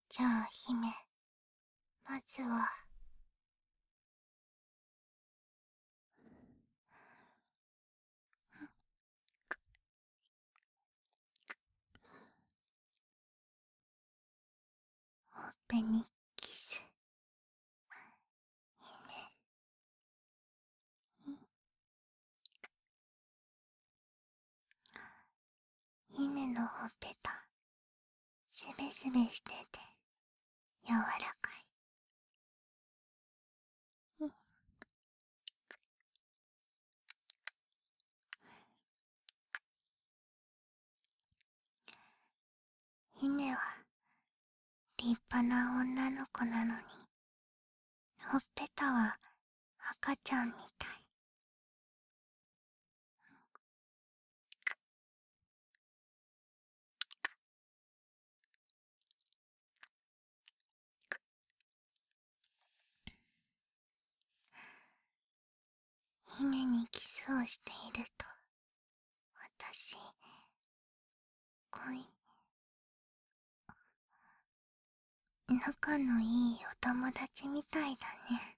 じゃあ姫、まずはほっぺにキス。姫のほっぺたすべすべしてて柔らかい。姫は立派な女の子なのに、ほっぺたは赤ちゃんみたい。姫にキスをしていると、私、恋、仲のいいお友達みたいだね。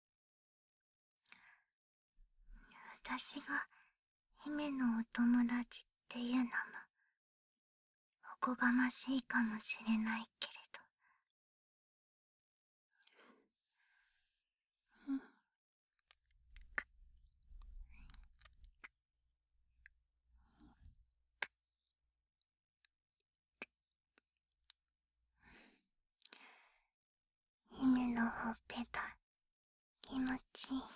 私が姫のお友達っていうのも、おこがましいかもしれないけれど。うん。姫のほっぺた、気持ちいい。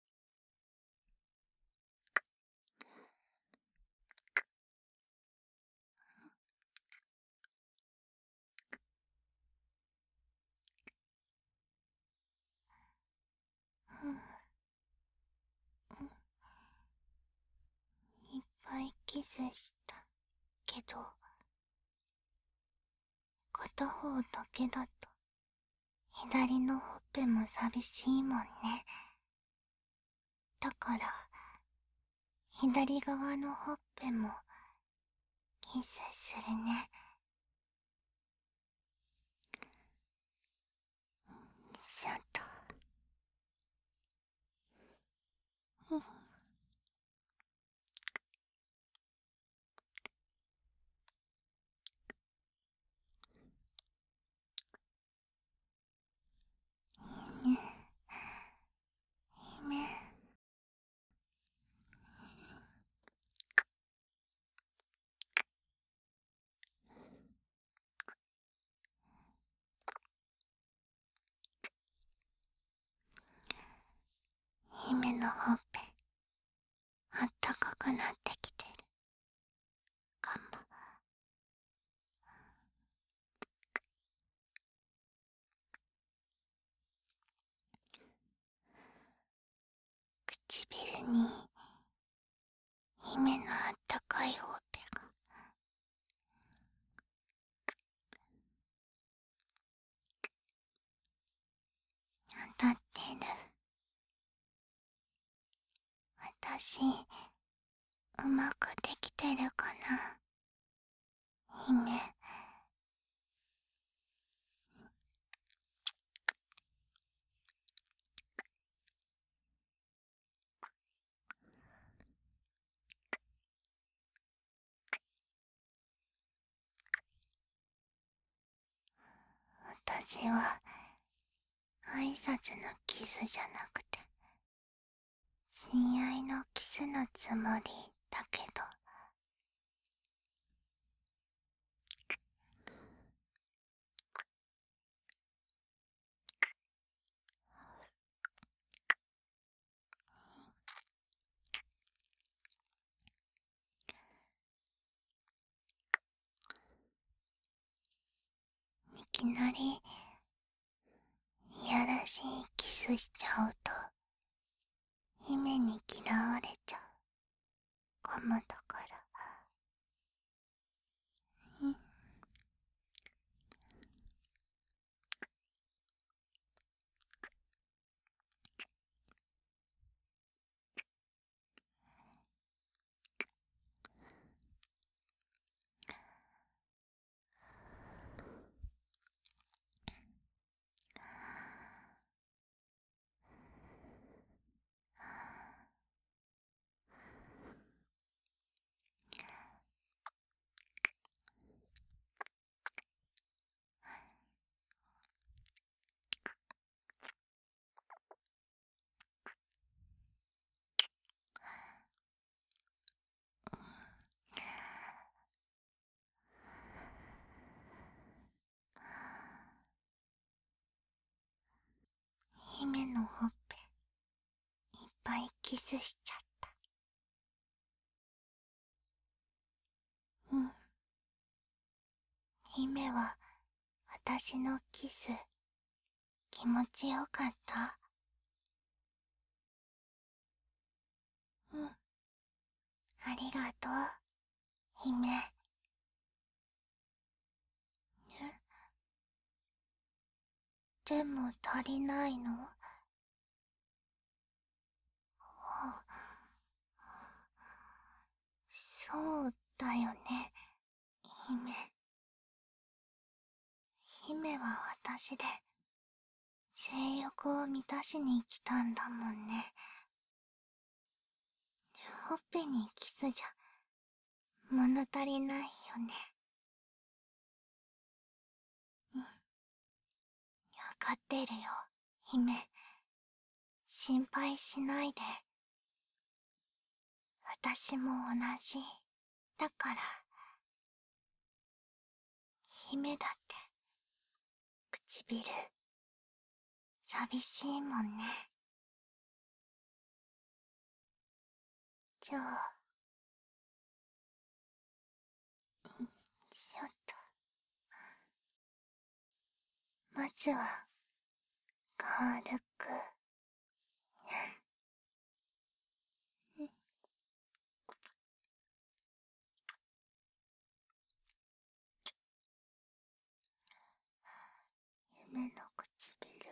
うん。いっぱいキスしたけど、片方だけだと左のほっぺも寂しいもんね。だから左側のほっぺもキスするね。しょっと。うん。姫、姫。姫のほっぺあったかくなってきてるかも。唇に姫のあったかいほっぺが当たってる。私、うまくできてるかな、姫。私は挨拶のキスじゃなくて親愛のキスのつもりだけど。いきなりいやらしいキスしちゃうと姫に嫌われちゃうかもだから。うん。 姫のほっぺいっぱいキスしちゃった。うん。姫は私のキス気持ちよかった？うん。ありがとう、姫。でも足りないの？そうだよね、姫。姫は私で性欲を満たしに来たんだもんね。ほっぺにキスじゃ物足りないよね。うん、わかってるよ、姫。心配しないで。私も同じだから。姫だって唇寂しいもんね。じゃあちょっとまずは軽く。夢の唇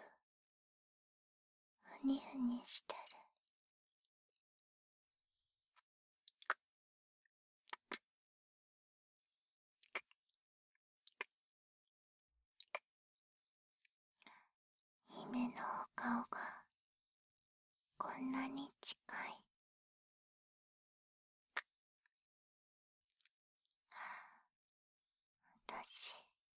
ふにふにしてる。姫のお顔がこんなに近い。私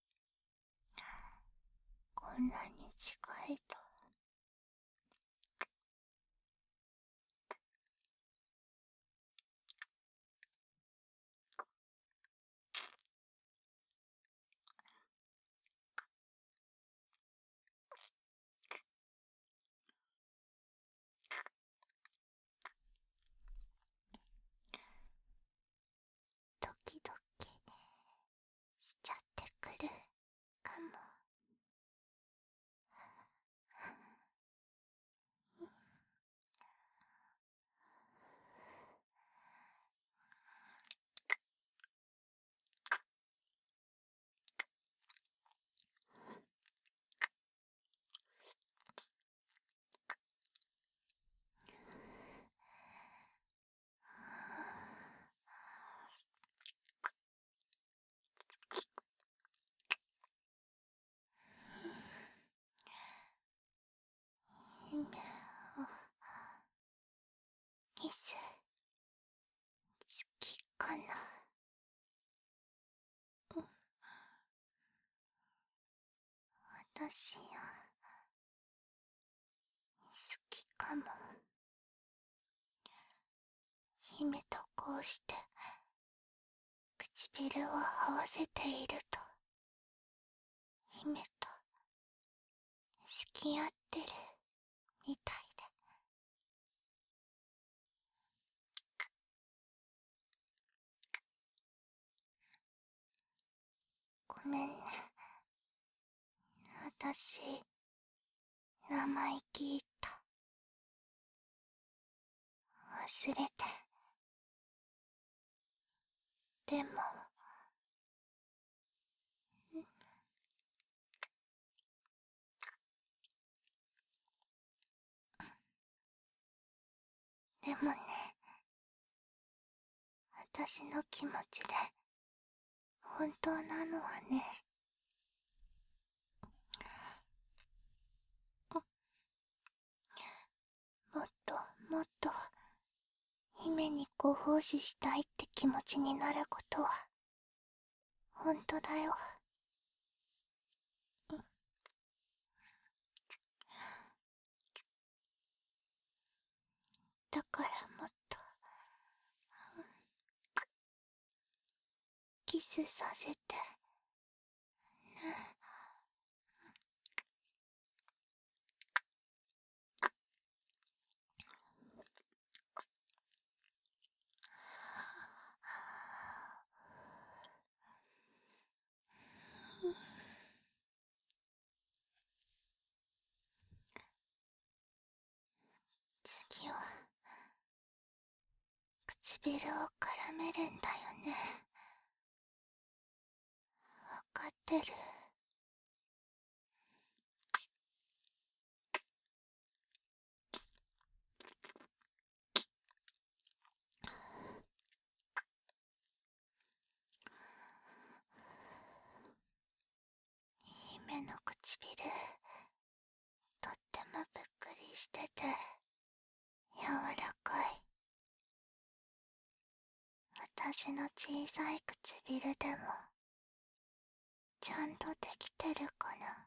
こんなに近いと。ドキドキしちゃってくるかも。姫をキス好きかな？私よ好きかも。姫とこうして唇を合わせていると、姫と付き合ってるみたいで。ごめんね、私生意気言った。忘れて。でもでもね、私の気持ちで本当なのはね、もっともっと姫にご奉仕したいって気持ちになることは本当だよ。だからもっとキスさせてね。 唇を絡めるんだよね。わかってる。姫の唇、とってもぷっくりしてて柔らかい。私の小さい唇でもちゃんとできてるかな。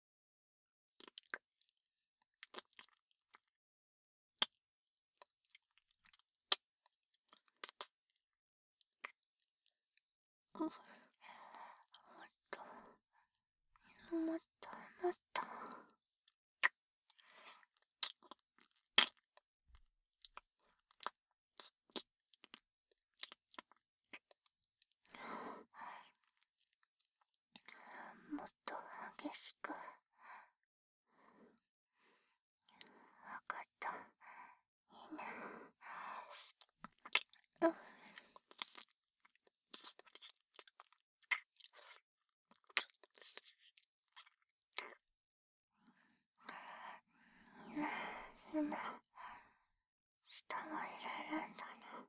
もっともっともっと。もっと激しく。わかった、姫。姫、舌が入れるんだな。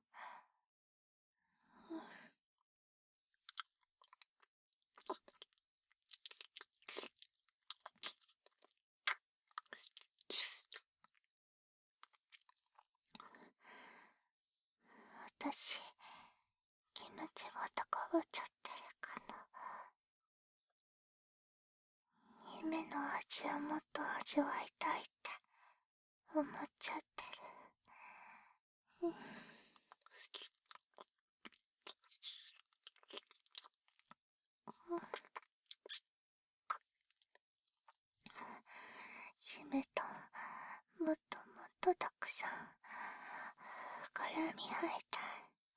私、キムチが高ぶっちゃってるかな。姫の味をもっと味わいたいって思っちゃってる。姫ともっともっとたくさん絡み合いたい。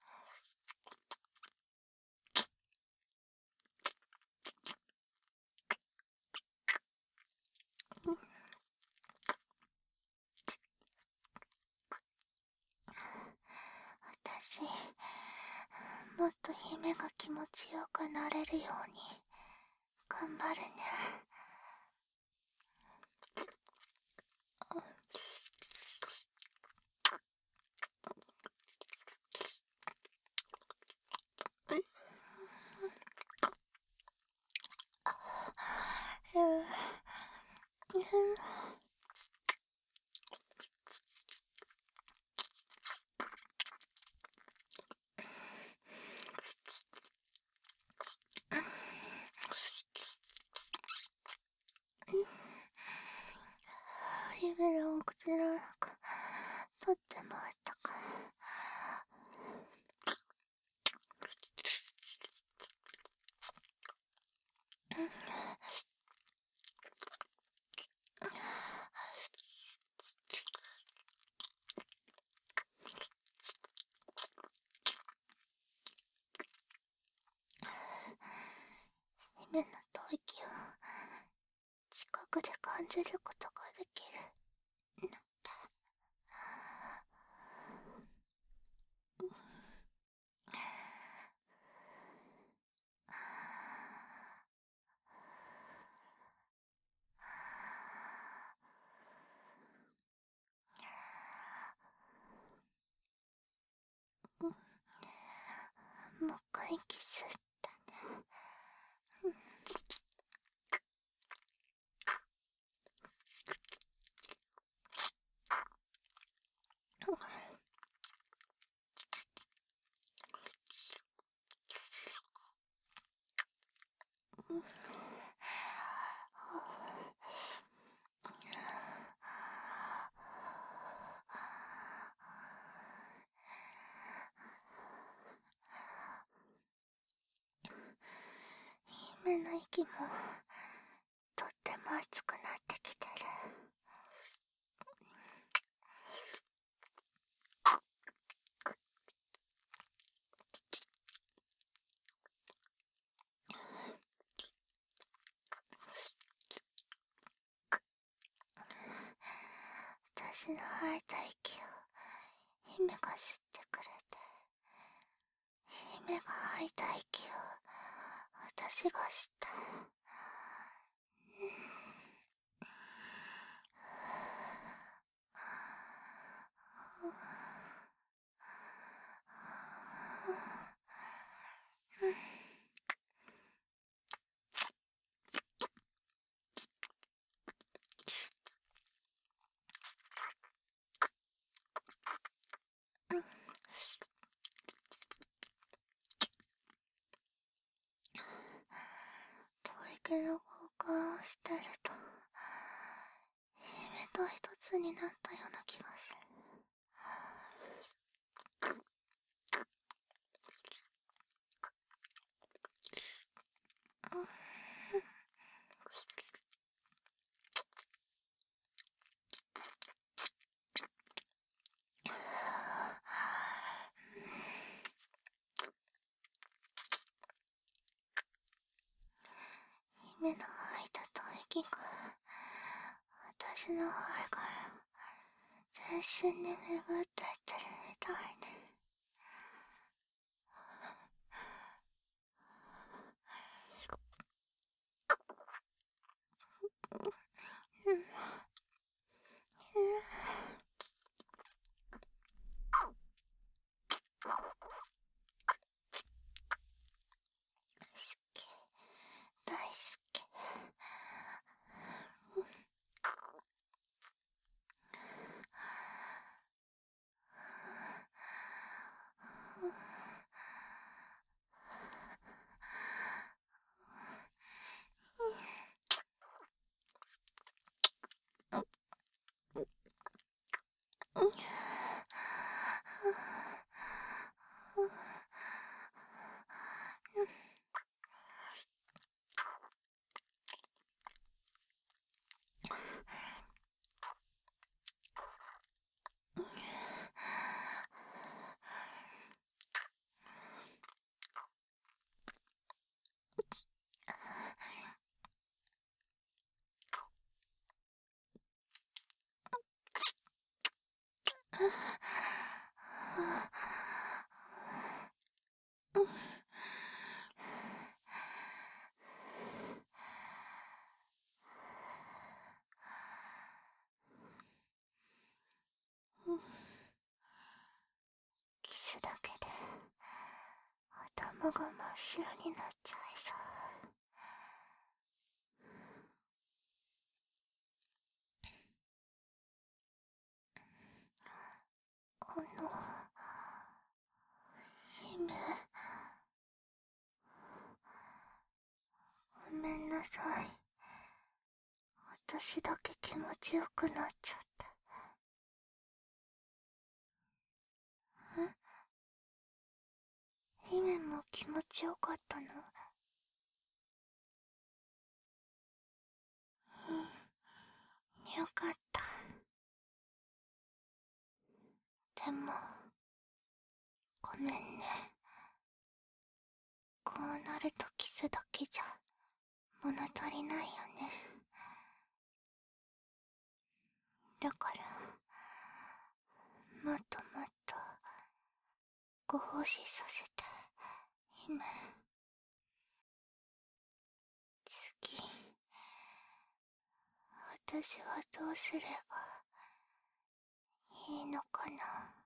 私、もっと姫が気持ちよくなれるように頑張るね。姫のお口の中、とってもあったかい。姫の吐息を近くで感じることができる。もう一回キスだね。姫の息もとっても熱くなってきてる。私の吐いた息を姫が吸ってくれて、 いた息を私がした。吐息の交換をしてると夢と一つになったような気がする。夢の吐いた吐息が私の肺から全身に巡っていってるみたいね。大好き。キスだけで頭が真っ白になっちゃいそう。姫、ごめんなさい。私だけ気持ちよくなっちゃった。姫も気持ちよかったの？よかった。でも、ごめんね。こうなるとキスだけじゃ物足りないよね。だから、もっともっとご奉仕させて、姫。次、私はどうすればいいのかな。